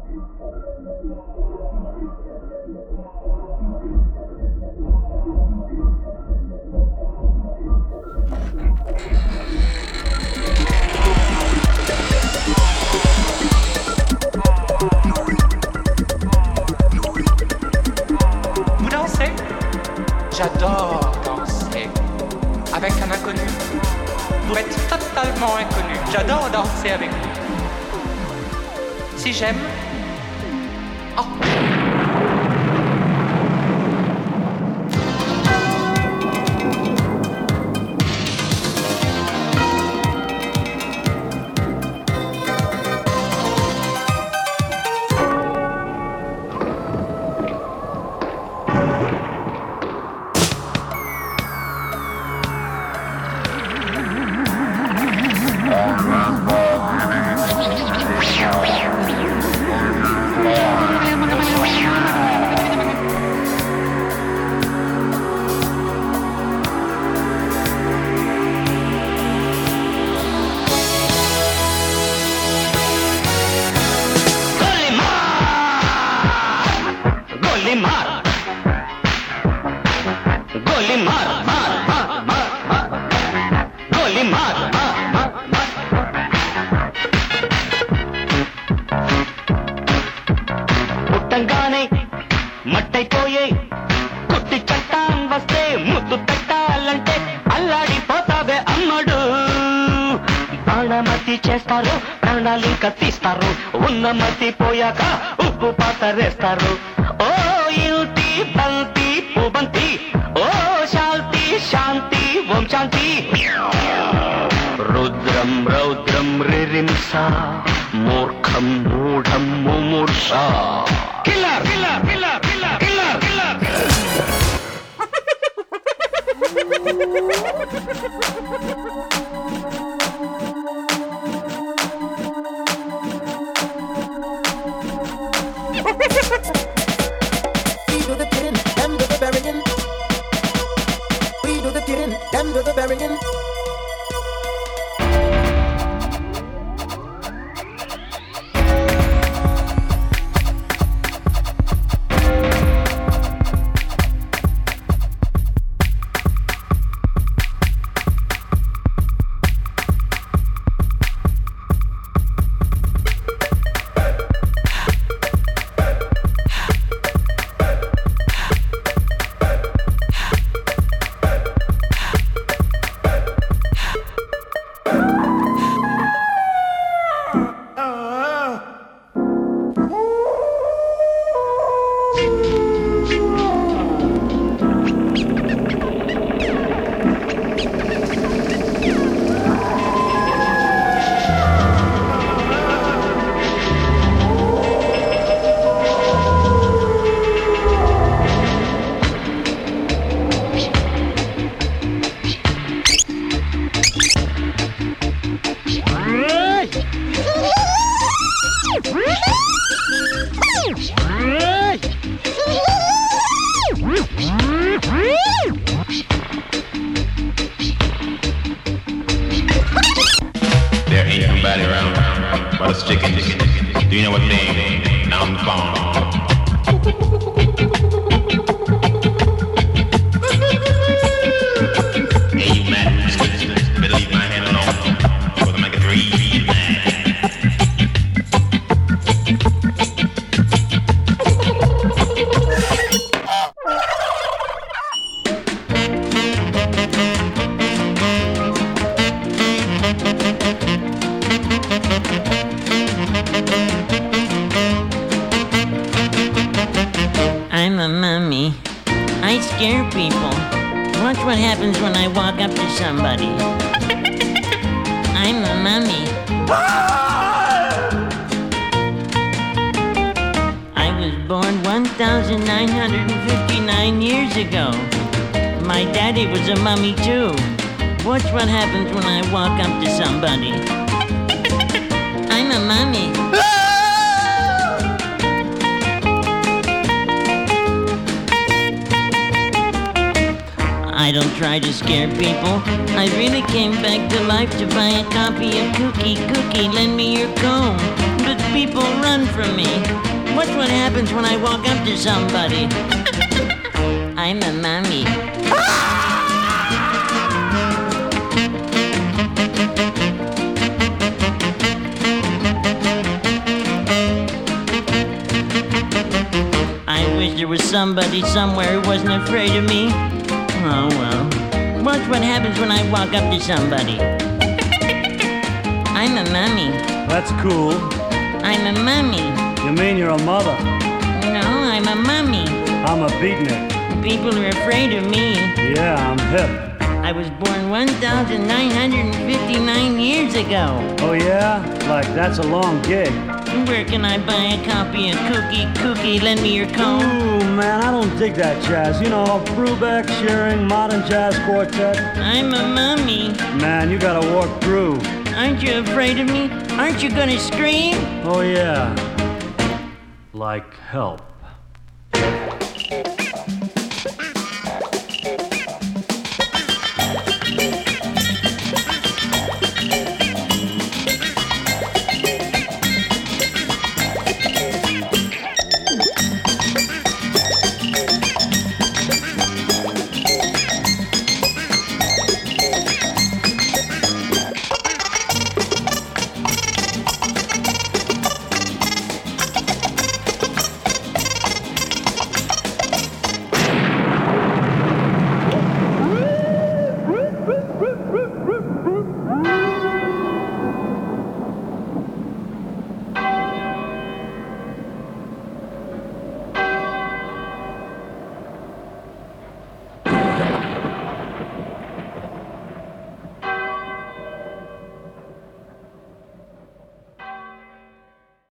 Vous dansez? J'adore danser. Avec un inconnu. Pour être totalement inconnu. J'adore danser avec vous. Si j'aime. Oh. పుట్టంగానే మట్టైపోయే కొట్టి చట్టాం వస్తే ముద్దు పెట్టాలంటే అల్లాడిపోతావే అమ్మడు. ప్రాణమతి చేస్తారు, ప్రాణాలింక తీస్తారు, ఉన్న మతి పోయాక ఉప్పు పాతరేస్తారు. ఓ యుతి బంతి పుబంతి, ఓ శాంతి శాంతి ఓం శాంతి. రుద్రం రౌద్రం రిరింస, మూర్ఖం మూఢం ముమూర్ష. Killer killer killer killer killer killer. We do the kidding, them do the burying. We do the kidding, them do the burying. There ain't nobody around but us chickens. Do you know what they mean? Now I'm the phone. Hey, you mad? Better leave my hand alone. Or the mic is real mad. I'm a mummy. I scare people. Watch what happens when I walk up to somebody. I'm a mummy. I was born 1,959 years ago. My daddy was a mummy too. Watch what happens when I walk up to somebody. I'm a mummy. I don't try to scare people. I really came back to life to buy a copy of Cookie. Cookie, lend me your comb. But people run from me. happens when I walk up to somebody? I'm a mummy. I wish there was somebody somewhere who wasn't afraid of me. Oh well. Watch what happens when I walk up to somebody. I'm a mummy. That's cool. I'm a mummy. You mean you're a mother? No, I'm a mummy. I'm a beatnik. People are afraid of me. Yeah, I'm hip. I was born 1,959 years ago. Oh yeah? Like that's a long gig. Where can I buy a copy of Cookie? Lend me your comb. Ooh, man, I don't dig that jazz. You know, Brubeck, Shearing, Modern Jazz Quartet. I'm a mummy. Man, you gotta walk through. Aren't you afraid of me? Aren't you gonna scream? Oh yeah. Like help.